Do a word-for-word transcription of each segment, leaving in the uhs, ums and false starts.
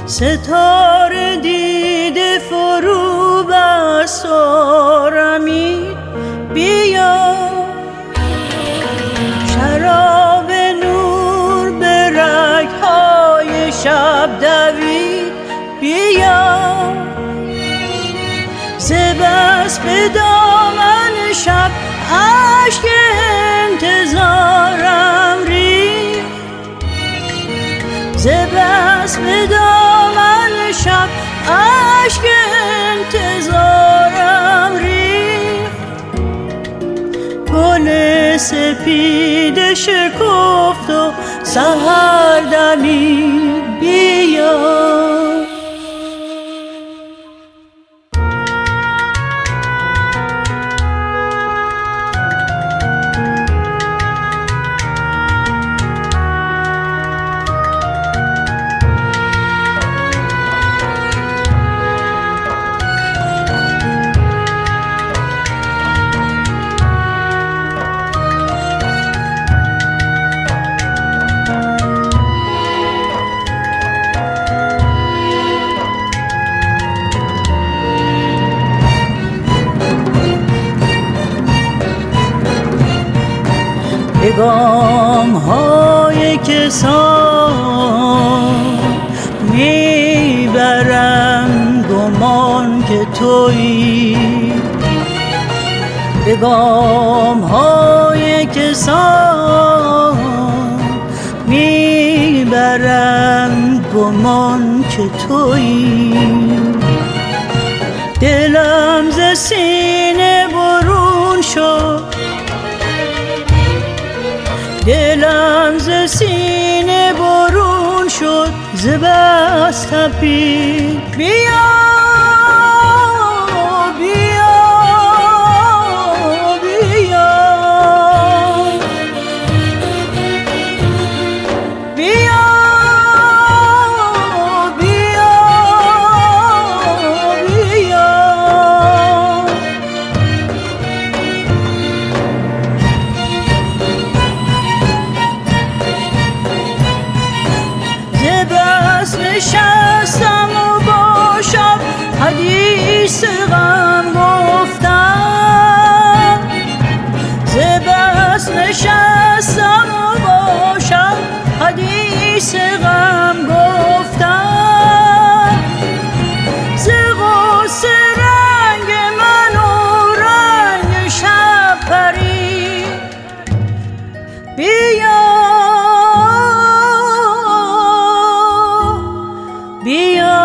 ستاره دیده فرو بست آرمید بیا، شراب نور به رگ‌های شب دوید بیا، ز بس به دامن شب اشک انتظارم ریخت، ز بس به دامن شب اشک انتظارم ریخت. گل سپید شکفت و سحر دمید بیا، به گام های کسان میبرم گمان که تویی، به گام های کسان میبرم گمان که تویی. دلم ز سینه برون شد، دلم ز سینه برون شد، ز بس تپید بیا، بیا، بیا، بیا، بیا، بیا. بس نشستم و با شب حدیث غم گفتم، ز بس نشستم و با شب حدیث غم گفتم، ز غصه رنگ من و رنگ شب پرید بیا، بیا.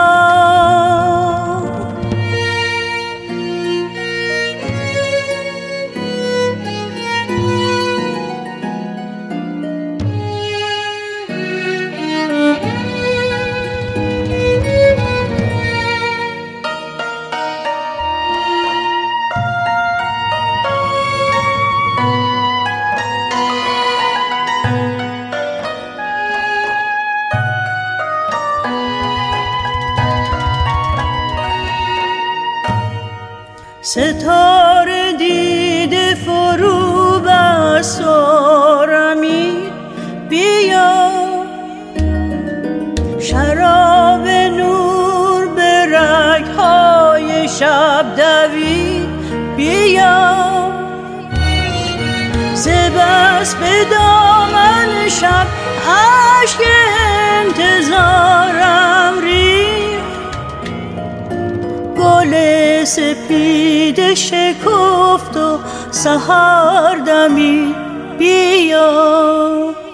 ستاره دیده فرو بست آرمید بیا، شراب نور به رگ‌های شب دوید بیا، ز بس به دامن شب اشک انتظارم ریخت، گل سپید شکفت و سحر دمید بیا.